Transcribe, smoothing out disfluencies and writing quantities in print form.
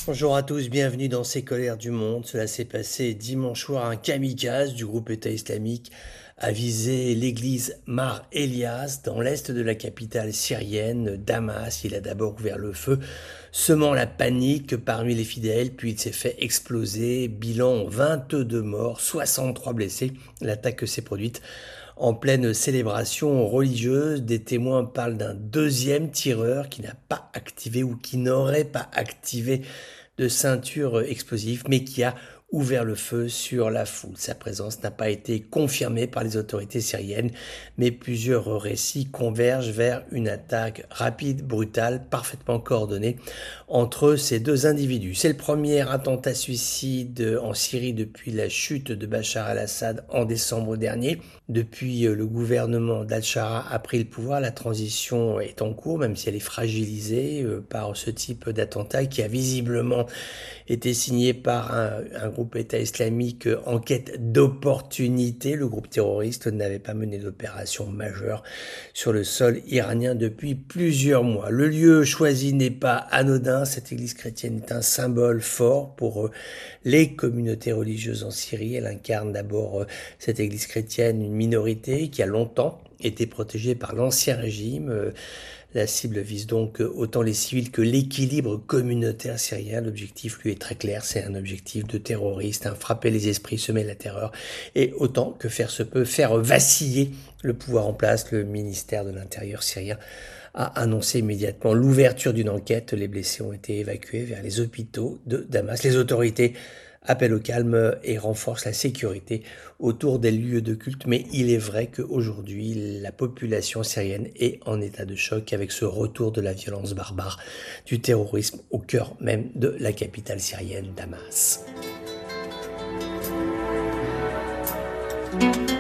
Bonjour à tous, bienvenue dans ces colères du monde. Cela s'est passé dimanche soir. Un kamikaze du groupe État islamique a visé l'église Mar Elias dans l'est de la capitale syrienne, Damas. Il a d'abord ouvert le feu, semant la panique parmi les fidèles, puis il s'est fait exploser. Bilan 22 morts, 63 blessés. L'attaque s'est produite en pleine célébration religieuse. Des témoins parlent d'un deuxième tireur qui n'a pas activé ou qui n'aurait pas activé de ceinture explosive, mais qui a ouvert le feu sur la foule. Sa présence n'a pas été confirmée par les autorités syriennes, mais plusieurs récits convergent vers une attaque rapide, brutale, parfaitement coordonnée entre ces deux individus. C'est le premier attentat suicide en Syrie depuis la chute de Bachar al-Assad en décembre dernier. Depuis le gouvernement d'Al-Shara a pris le pouvoir, la transition est en cours, même si elle est fragilisée par ce type d'attentat qui a visiblement été signé par un groupe État islamique en quête d'opportunité. Le groupe terroriste n'avait pas mené d'opération majeure sur le sol iranien depuis plusieurs mois. Le lieu choisi n'est pas anodin. Cette église chrétienne est un symbole fort pour les communautés religieuses en Syrie. Elle incarne d'abord, cette église chrétienne, une minorité qui a longtemps été protégée par l'ancien régime. La cible vise donc autant les civils que l'équilibre communautaire syrien. L'objectif, lui, est très clair. C'est un objectif de terroriste, frapper les esprits, semer la terreur et autant que faire se peut, faire vaciller le pouvoir en place. Le ministère de l'Intérieur syrien a annoncé immédiatement l'ouverture d'une enquête. Les blessés ont été évacués vers les hôpitaux de Damas. Les autorités appellent au calme et renforcent la sécurité autour des lieux de culte. Mais il est vrai qu'aujourd'hui, la population syrienne est en état de choc avec ce retour de la violence barbare, du terrorisme au cœur même de la capitale syrienne, Damas.